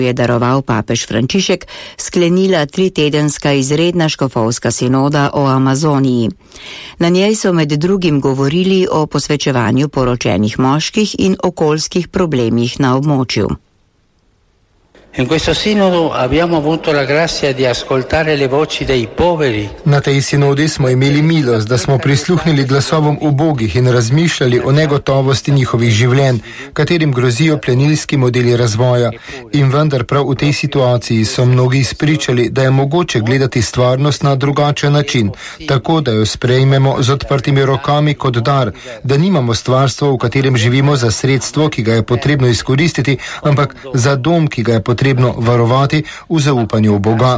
je daroval papež Frančišek, sklenila 3-tedenska izredna škofovska sinoda o Amazoniji. Na njej so med drugim govorili o posvečevanju poročenih moških in okoljskih problemih na območju. In questo sinodo abbiamo avuto la grazia di ascoltare le voci dei poveri. Na tej sinodi smo imeli milost, da smo prisluhnili glasovom ubogih in razmišljali o negotovosti njihovih življenj, katerim grozijo plenilski modeli razvoja. In vendar prav v tej situaciji so mnogi izpričali, da je mogoče gledati stvarnost na drugačen način, tako da jo sprejmemo z odprtimi rokami kot dar, da nimamo stvarstva, v katerem živimo za sredstvo, ki ga je potrebno izkoristiti, ampak za dom, ki ga je potrebno varovati v zaupanju v Boga.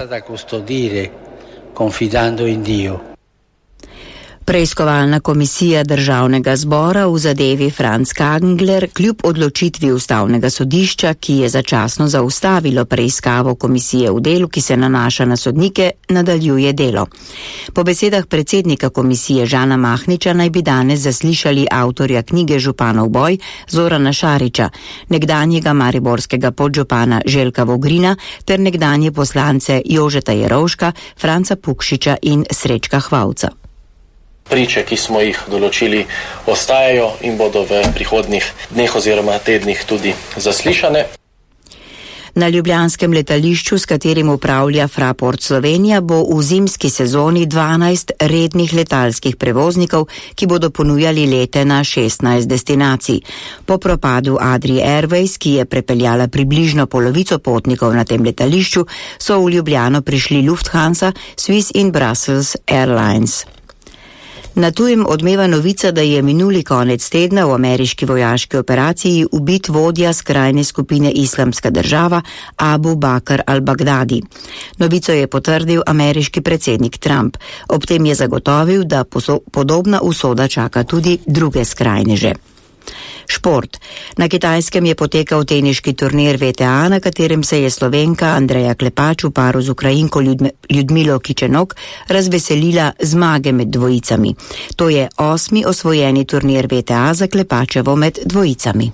Preiskovalna komisija Državnega zbora v zadevi Franz Kangler kljub odločitvi Ustavnega sodišča, ki je začasno zaustavilo preiskavo komisije v delu, ki se nanaša na sodnike, nadaljuje delo. Po besedah predsednika komisije Žana Mahniča naj bi danes zaslišali avtorja knjige Županov boj Zorana Šarića, nekdanjega mariborskega podžupana Željka Vogrina ter nekdanje poslance Jožeta Jerovška, Franca Pukšiča in Srečka Hvavca. Priče, ki smo jih določili, ostajajo in bodo v prihodnjih dneh oziroma tednih tudi zaslišane. Na ljubljanskem letališču, s katerim upravlja Fraport Slovenija, bo v zimski sezoni 12 rednih letalskih prevoznikov, ki bodo ponujali lete na 16 destinacij. Po propadu Adrie Airways, ki je prepeljala približno polovico potnikov na tem letališču, so v Ljubljano prišli Lufthansa, Swiss in Brussels Airlines. Na tujem odmeva novica, da je minuli konec tedna v ameriški vojaški operaciji ubit vodja skrajne skupine Islamska država Abu Bakr al-Baghdadi. Novico je potrdil ameriški predsednik Trump. Ob tem je zagotovil, da podobna usoda čaka tudi druge skrajneže. Šport. Na Kitajskem je potekal teniški turnir VTA, na katerem se je Slovenka Andreja Klepač v paru z Ukrajinko Ljudmilo Kičenok razveselila zmage med dvojicami. To je 8. osvojeni turnir VTA za Klepačevo med dvojicami.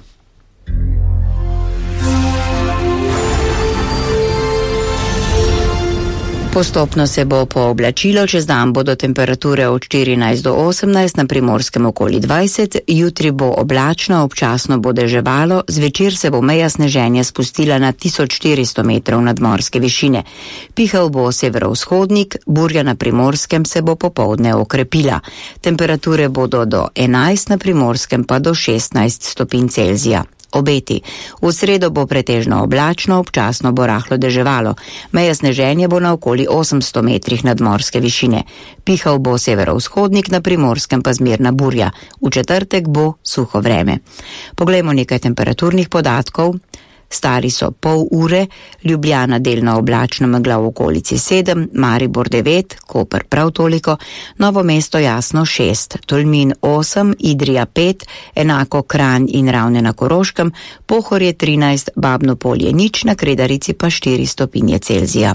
Postopno se bo pooblačilo, čez dan bodo temperature od 14 do 18, na Primorskem okoli 20, jutri bo oblačno, občasno bo deževalo, zvečer se bo meja sneženja spustila na 1400 metrov nadmorske višine. Pihal bo severovzhodnik, burja na Primorskem se bo popoldne okrepila. Temperature bodo do 11, na Primorskem pa do 16 stopinj Celzija. Obeti. V sredo bo pretežno oblačno, občasno bo rahlo deževalo. Meja sneženja bo na okoli 800 metrih nadmorske višine. Pihal bo severovzhodnik, na Primorskem pa zmerna burja. V četrtek bo suho vreme. Poglejmo nekaj temperaturnih podatkov. Stari so pol ure, Ljubljana delno oblačno, megla v okolici 7, Maribor 9, Koper prav toliko, Novo mesto jasno 6, Tolmin 8, Idrija 5, enako Kranj in Ravne na Koroškem, Pohorje 13, Babno Polje nič, na Kredarici pa 4 stopinje Celzija.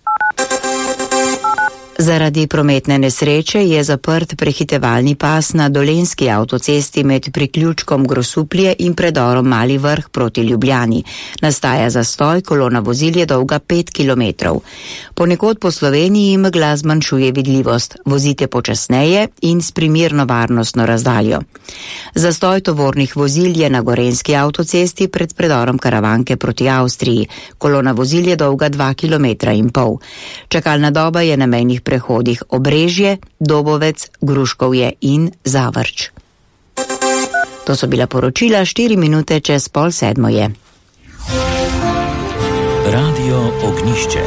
Zaradi prometne nesreče je zaprt prehitevalni pas na Dolenjski avtocesti med priključkom Grosuplje in predorom Mali Vrh proti Ljubljani. Nastaja zastoj, kolona vozil je dolga 5 km. Ponekod po Sloveniji megla zmanjšuje vidljivost. Vozite počasneje in s primerno varnostno razdaljo. Zastoj tovornih vozil je na Gorenjski avtocesti pred predorom Karavanke proti Avstriji. Kolona vozil je dolga 2,5 km. Čakalna doba je na mejnih prehodih Obrežje, Dobovec, Gruškovje in Zavrč. To so bila poročila, 4 minute čez 6:30 je. Radio Ognišče.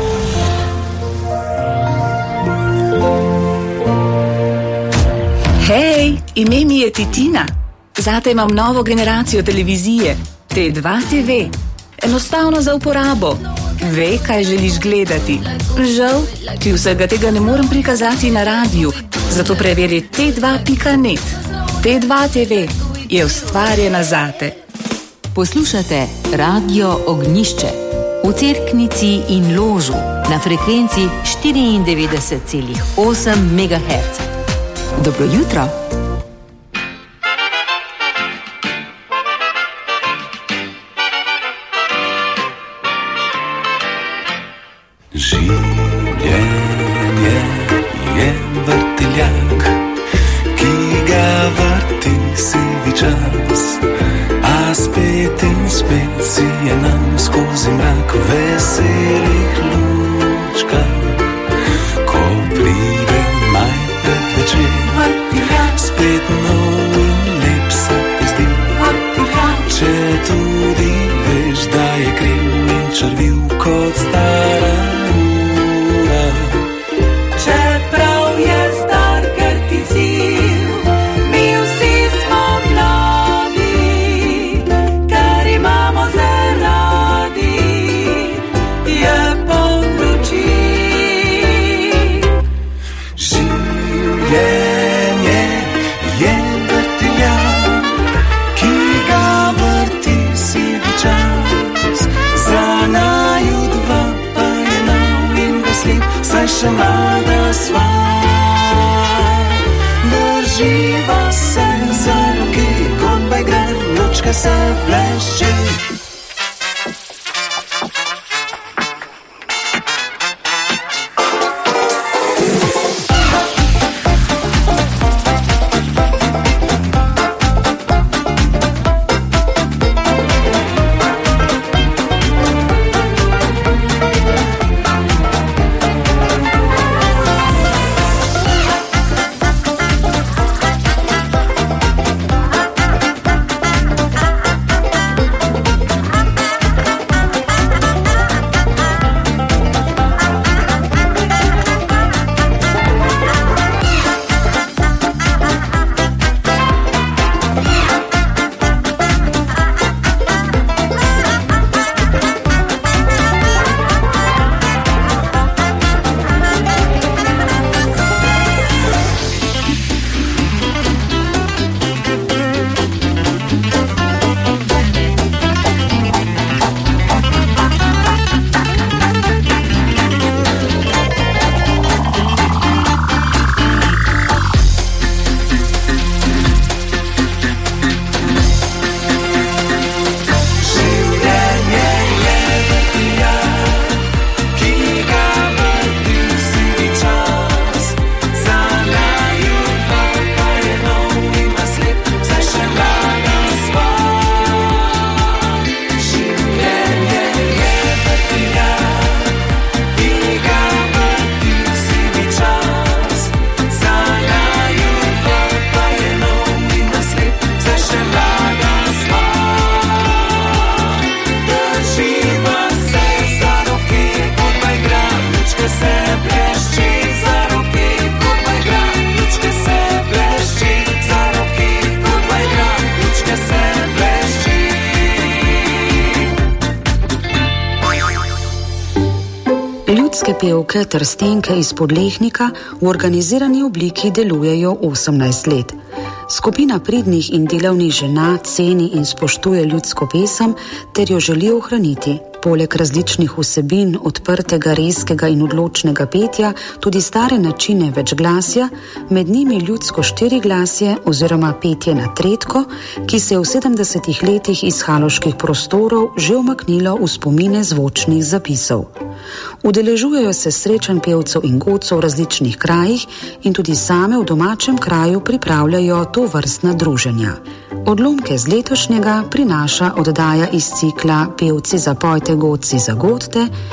Hej, ime mi je Titina. Zate imam novo generacijo televizije, T2 TV. Enostavno za uporabo. Ve, kaj želiš gledati. Žal, ti vsega tega ne morem prikazati na radiju, zato preveri t2.net. T2 TV je ustvarjena zate. Poslušate Radio Ognišče v Cerknici in Ložu na frekvenci 94,8 MHz. Dobro jutro. Življenje je vrtiljak, ki ga vrti sivi čas, a spet in spet si je nam skozi mrak veselih lučka. Ko pride maj predvečer, spet nov in lep se ti zdi, če tudi veš, da je kriv in črviv kot stara ura. Čeprav je star, ker ti cilj, mi vsi smo mladi, ker imamo zelo radi, je poln luči. Življenje je vrtiljak, ki ga vrti sivi čas, za naju dva pa je nov in veselih, saj še mlada sva. Drživa se za roki, godba igra, lučka se blešči. Ljudske pevke Trstenke iz Podlehnika v organizirani obliki delujejo 18 let. Skupina pridnih in delavnih žena ceni in spoštuje ljudsko pesem ter jo želi ohraniti. Poleg različnih vsebin, odprtega, rezkega in odločnega petja, tudi stare načine večglasja, med njimi ljudsko štiriglasje oziroma petje na tretko, ki se je v 70 letih iz haloških prostorov že umaknilo v spomine zvočnih zapisov. Udeležujejo se srečanj pevcev in godcev v različnih krajih in tudi same v domačem kraju pripravljajo tovrstna druženja. Odlomke z letošnjega prinaša oddaja iz cikla Pevci zapojte, godci zagodte,